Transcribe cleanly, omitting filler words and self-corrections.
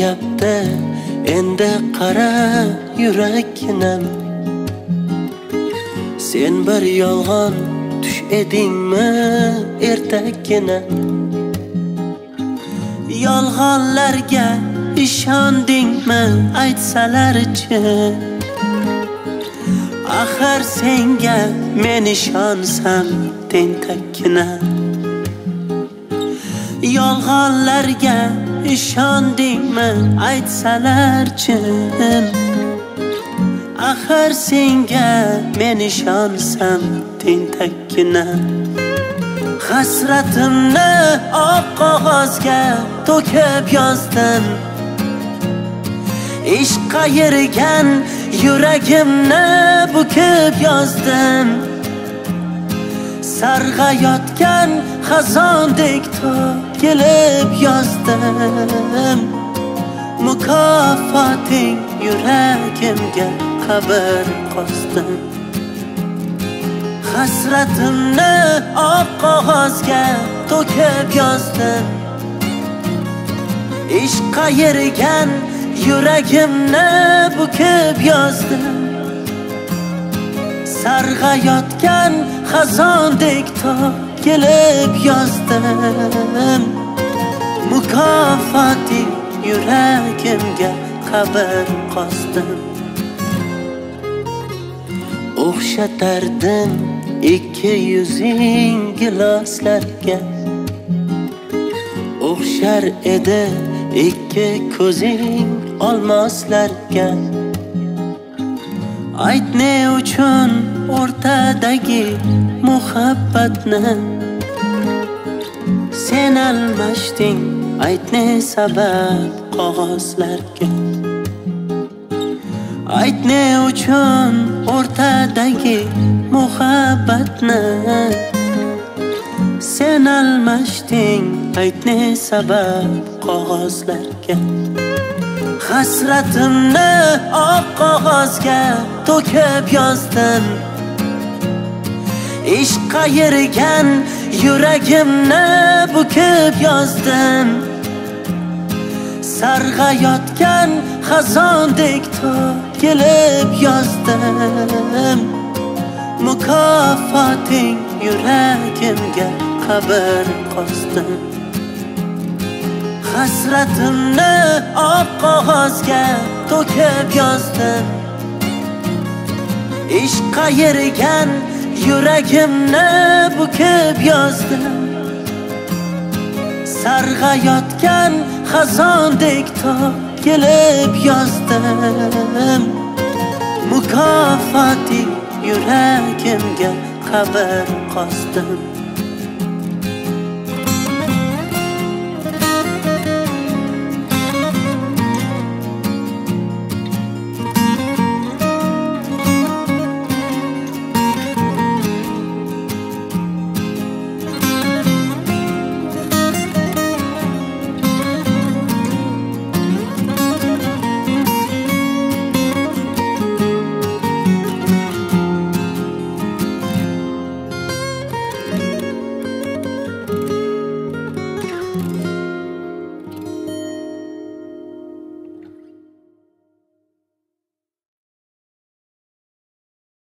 deyapti endi qara yurakkinam. Sen bir yolg'on tush edingmi ertakkina? Yolg'onlarga ishondingmi aytsalarchi? Axir senga men ishonsam tentakkina. Yolg'onlarga ishondingmi aytsalarchi? Axir senga men ishonsam tentakkina. Hasratimni oq qog'ozga to'kib yozdim. Ishq qayirgan yuragimni bukib yozdim. Sarg'ayotgan xazondek to'kilib yozdim. Mukofoting yuragimga qabr qosdim. Hasratimni oq qog'ozga to'kib yozdim. Ishq qayirgan yuragimni bukib yozdim. Sarg'ayotgan xazondek to'kilib yozdim. Mukofoting yuragimga qabr qosdim. O'xshatardim ikki yuzing giloslarga. O'xshar edi ikki ko'zing olmoslarga. Ayt ne uchun o'rtadagi muhabbatni sen almashding? Ayt ne sabab qog'ozlarga. Ayt ne uchun o'rtadagi muhabbatni sen almashding? Ayt ne sabab qog'ozlarga. Hasratimni oq qog'ozga to'kib yozdim. Ishq qayirgan yuragimni bukib yozdim. Sarg'ayotgan xazondek to'kilib yozdim. Mukofoting yuragimga qabr qosdim. Hasratimni oq qog'ozga to'kib yozdim. Ishq qayirgan yuragimni bukib yozdim. Sarg'ayotgan xazondek to'kilib yozdim. Mukofoting yuragimga qabr qosdim.